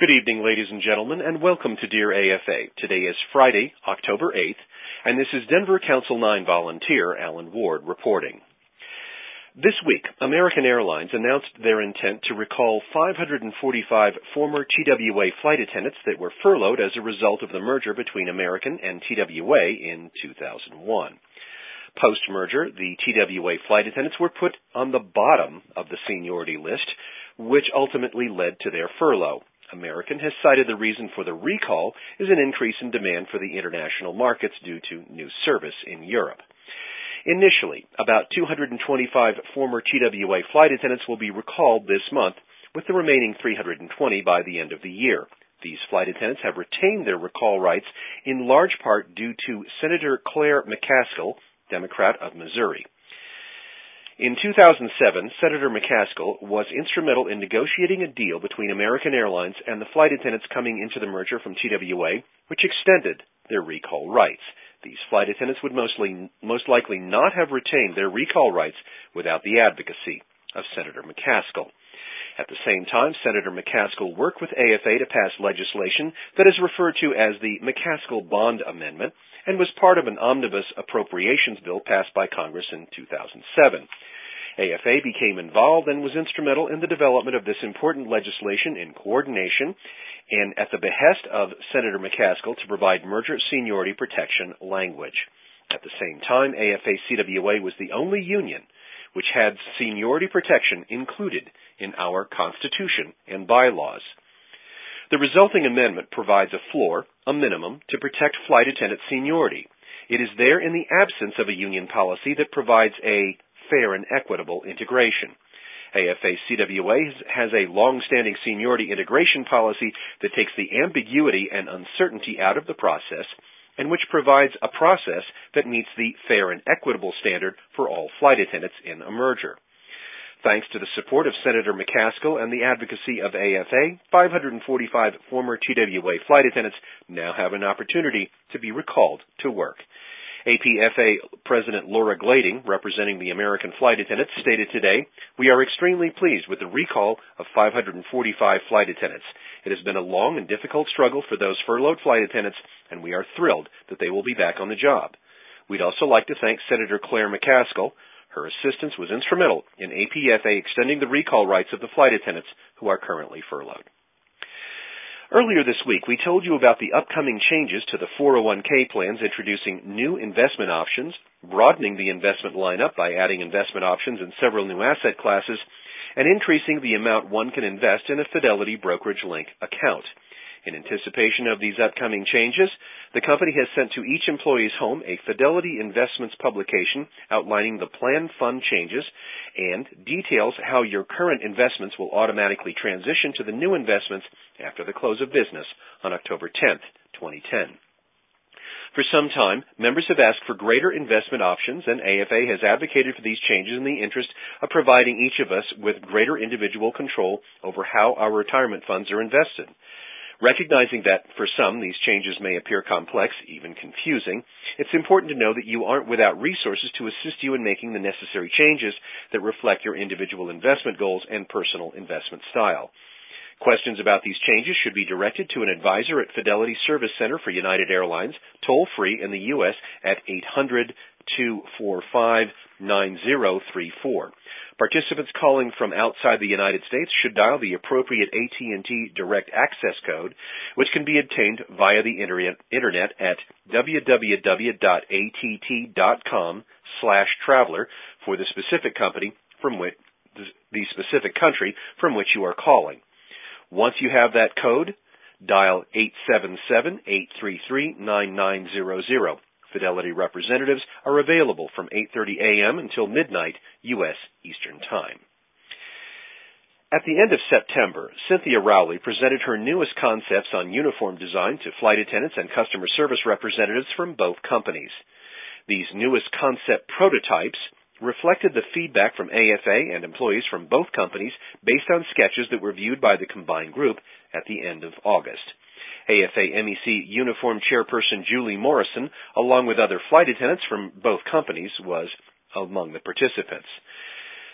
Good evening, ladies and gentlemen, and welcome to Dear AFA. Today is Friday, October 8th, and this is Denver Council 9 volunteer Alan Ward reporting. This week, American Airlines announced their intent to recall 545 former TWA flight attendants that were furloughed as a result of the merger between American and TWA in 2001. Post-merger, the TWA flight attendants were put on the bottom of the seniority list, which ultimately led to their furlough. American has cited the reason for the recall is an increase in demand for the international markets due to new service in Europe. Initially, about 225 former TWA flight attendants will be recalled this month, with the remaining 320 by the end of the year. These flight attendants have retained their recall rights in large part due to Senator Claire McCaskill, Democrat of Missouri. In 2007, Senator McCaskill was instrumental in negotiating a deal between American Airlines and the flight attendants coming into the merger from TWA, which extended their recall rights. These flight attendants would most likely not have retained their recall rights without the advocacy of Senator McCaskill. At the same time, Senator McCaskill worked with AFA to pass legislation that is referred to as the McCaskill Bond Amendment and was part of an omnibus appropriations bill passed by Congress in 2007. AFA became involved and was instrumental in the development of this important legislation in coordination and at the behest of Senator McCaskill to provide merger seniority protection language. At the same time, AFA-CWA was the only union which had seniority protection included in our Constitution and bylaws. The resulting amendment provides a floor, a minimum, to protect flight attendant seniority. It is there in the absence of a union policy that provides a fair and equitable integration. AFA-CWA has a long-standing seniority integration policy that takes the ambiguity and uncertainty out of the process and which provides a process that meets the fair and equitable standard for all flight attendants in a merger. Thanks to the support of Senator McCaskill and the advocacy of AFA, 545 former TWA flight attendants now have an opportunity to be recalled to work. APFA President Laura Glading, representing the American flight attendants, stated today, "We are extremely pleased with the recall of 545 flight attendants. It has been a long and difficult struggle for those furloughed flight attendants, and we are thrilled that they will be back on the job. We'd also like to thank Senator Claire McCaskill. Her assistance was instrumental in APFA extending the recall rights of the flight attendants who are currently furloughed." Earlier this week, we told you about the upcoming changes to the 401k plans, introducing new investment options, broadening the investment lineup by adding investment options in several new asset classes, and increasing the amount one can invest in a Fidelity Brokerage Link account. In anticipation of these upcoming changes, the company has sent to each employee's home a Fidelity Investments publication outlining the planned fund changes and details how your current investments will automatically transition to the new investments after the close of business on October 10th, 2010. For some time, members have asked for greater investment options, and AFA has advocated for these changes in the interest of providing each of us with greater individual control over how our retirement funds are invested. Recognizing that for some these changes may appear complex, even confusing, it's important to know that you aren't without resources to assist you in making the necessary changes that reflect your individual investment goals and personal investment style. Questions about these changes should be directed to an advisor at Fidelity Service Center for United Airlines, toll-free in the U.S. at 800-245-9034. Participants calling from outside the United States should dial the appropriate AT&T Direct Access code, which can be obtained via the internet at www.att.com/traveler for the specific country from which you are calling. Once you have that code, dial 877-833-9900. Fidelity representatives are available from 8:30 a.m. until midnight U.S. Eastern Time. At the end of September, Cynthia Rowley presented her newest concepts on uniform design to flight attendants and customer service representatives from both companies. These newest concept prototypes reflected the feedback from AFA and employees from both companies based on sketches that were viewed by the combined group at the end of August. AFA-MEC Uniform Chairperson Julie Morrison, along with other flight attendants from both companies, was among the participants.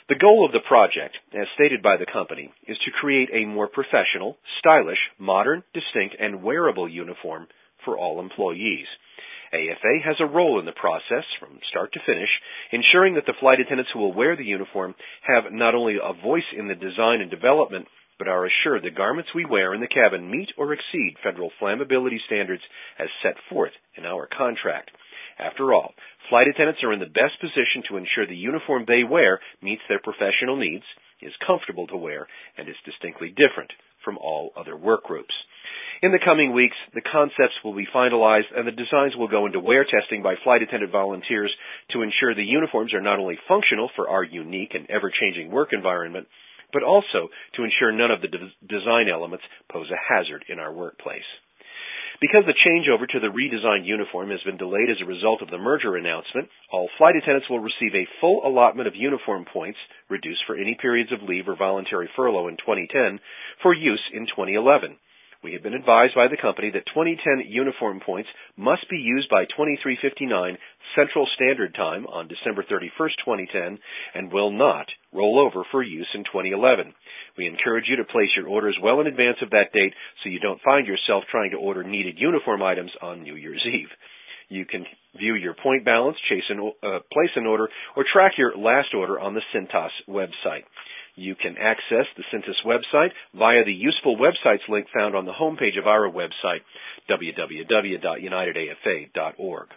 The goal of the project, as stated by the company, is to create a more professional, stylish, modern, distinct, and wearable uniform for all employees. AFA has a role in the process from start to finish, ensuring that the flight attendants who will wear the uniform have not only a voice in the design and development, but are assured the garments we wear in the cabin meet or exceed federal flammability standards as set forth in our contract. After all, flight attendants are in the best position to ensure the uniform they wear meets their professional needs, is comfortable to wear, and is distinctly different from all other work groups. In the coming weeks, the concepts will be finalized and the designs will go into wear testing by flight attendant volunteers to ensure the uniforms are not only functional for our unique and ever-changing work environment, but also to ensure none of the design elements pose a hazard in our workplace. Because the changeover to the redesigned uniform has been delayed as a result of the merger announcement, all flight attendants will receive a full allotment of uniform points, reduced for any periods of leave or voluntary furlough in 2010, for use in 2011. We have been advised by the company that 2010 uniform points must be used by 23:59 Central Standard Time on December 31st, 2010, and will not roll over for use in 2011. We encourage you to place your orders well in advance of that date so you don't find yourself trying to order needed uniform items on New Year's Eve. You can view your point balance, place an order, or track your last order on the Cintas website. You can access the Cintas website via the useful websites link found on the homepage of our website, www.unitedafa.org.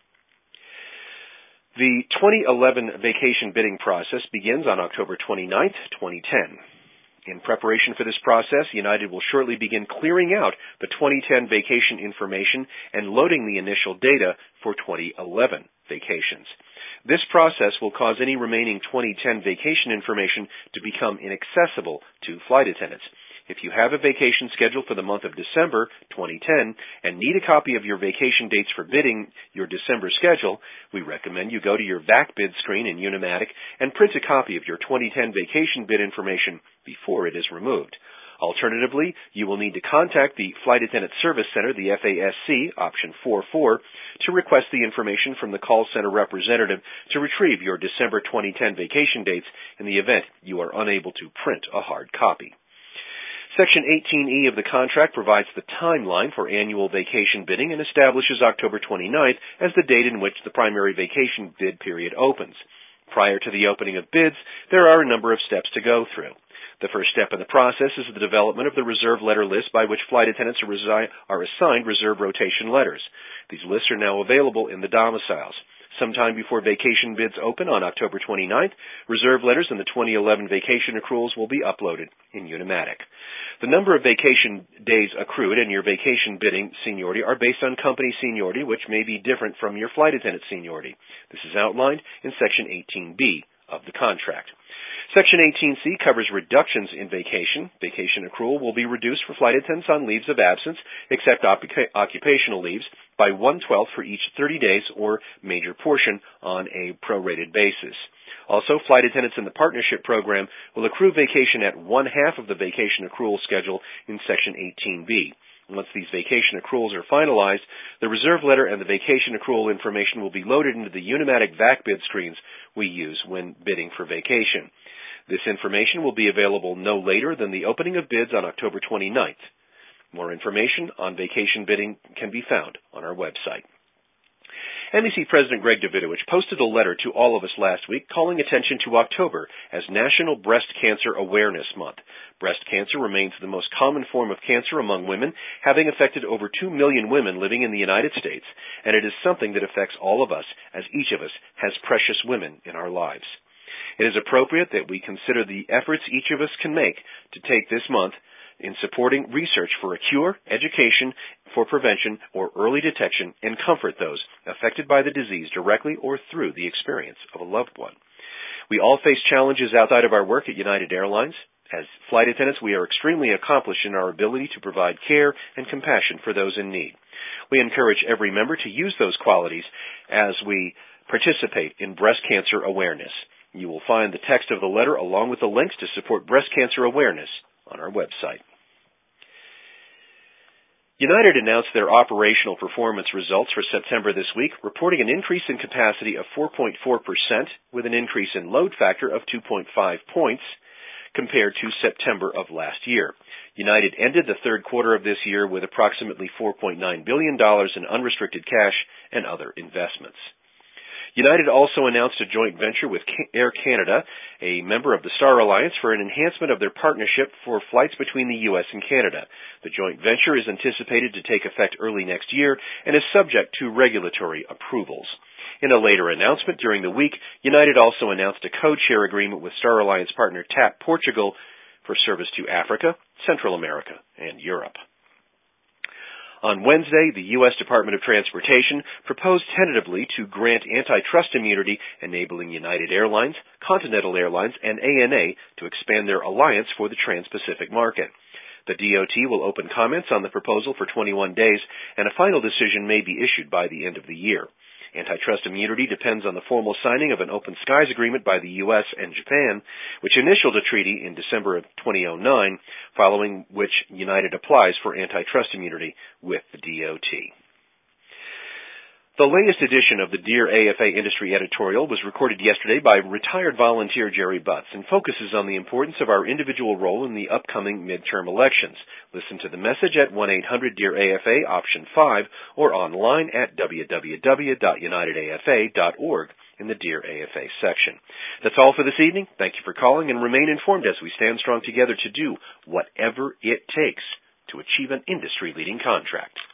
The 2011 vacation bidding process begins on October 29th, 2010. In preparation for this process, United will shortly begin clearing out the 2010 vacation information and loading the initial data for 2011 vacations. This process will cause any remaining 2010 vacation information to become inaccessible to flight attendants. If you have a vacation scheduled for the month of December 2010 and need a copy of your vacation dates for bidding your December schedule, we recommend you go to your VAC bid screen in Unimatic and print a copy of your 2010 vacation bid information before it is removed. Alternatively, you will need to contact the Flight Attendant Service Center, the FASC, option 44, to request the information from the call center representative to retrieve your December 2010 vacation dates in the event you are unable to print a hard copy. Section 18E of the contract provides the timeline for annual vacation bidding and establishes October 29th as the date in which the primary vacation bid period opens. Prior to the opening of bids, there are a number of steps to go through. The first step in the process is the development of the reserve letter list by which flight attendants are assigned reserve rotation letters. These lists are now available in the domiciles. Sometime before vacation bids open on October 29th, reserve letters and the 2011 vacation accruals will be uploaded in Unimatic. The number of vacation days accrued and your vacation bidding seniority are based on company seniority, which may be different from your flight attendant seniority. This is outlined in Section 18B of the contract. Section 18C covers reductions in vacation. Vacation accrual will be reduced for flight attendants on leaves of absence, except occupational leaves, by 1/12 for each 30 days or major portion on a prorated basis. Also, flight attendants in the partnership program will accrue vacation at 1/2 of the vacation accrual schedule in Section 18B. Once these vacation accruals are finalized, the reserve letter and the vacation accrual information will be loaded into the Unimatic VAC bid screens we use when bidding for vacation. This information will be available no later than the opening of bids on October 29th. More information on vacation bidding can be found on our website. NBC President Greg Davidovich posted a letter to all of us last week calling attention to October as National Breast Cancer Awareness Month. Breast cancer remains the most common form of cancer among women, having affected over 2 million women living in the United States, and it is something that affects all of us, as each of us has precious women in our lives. It is appropriate that we consider the efforts each of us can make to take this month in supporting research for a cure, education for prevention or early detection, and comfort those affected by the disease directly or through the experience of a loved one. We all face challenges outside of our work at United Airlines. As flight attendants, we are extremely accomplished in our ability to provide care and compassion for those in need. We encourage every member to use those qualities as we participate in breast cancer awareness. You will find the text of the letter along with the links to support breast cancer awareness on our website. United announced their operational performance results for September this week, reporting an increase in capacity of 4.4% with an increase in load factor of 2.5 points compared to September of last year. United ended the third quarter of this year with approximately $4.9 billion in unrestricted cash and other investments. United also announced a joint venture with Air Canada, a member of the Star Alliance, for an enhancement of their partnership for flights between the U.S. and Canada. The joint venture is anticipated to take effect early next year and is subject to regulatory approvals. In a later announcement during the week, United also announced a code-share agreement with Star Alliance partner TAP Portugal for service to Africa, Central America, and Europe. On Wednesday, the U.S. Department of Transportation proposed tentatively to grant antitrust immunity, enabling United Airlines, Continental Airlines, and ANA to expand their alliance for the Trans-Pacific market. The DOT will open comments on the proposal for 21 days, and a final decision may be issued by the end of the year. Antitrust immunity depends on the formal signing of an Open Skies agreement by the U.S. and Japan, which initialed a treaty in December of 2009, following which United applies for antitrust immunity with the DOT. The latest edition of the Dear AFA Industry Editorial was recorded yesterday by retired volunteer Jerry Butts and focuses on the importance of our individual role in the upcoming midterm elections. Listen to the message at 1-800-DEAR-AFA, option 5, or online at www.unitedafa.org in the Dear AFA section. That's all for this evening. Thank you for calling, and remain informed as we stand strong together to do whatever it takes to achieve an industry-leading contract.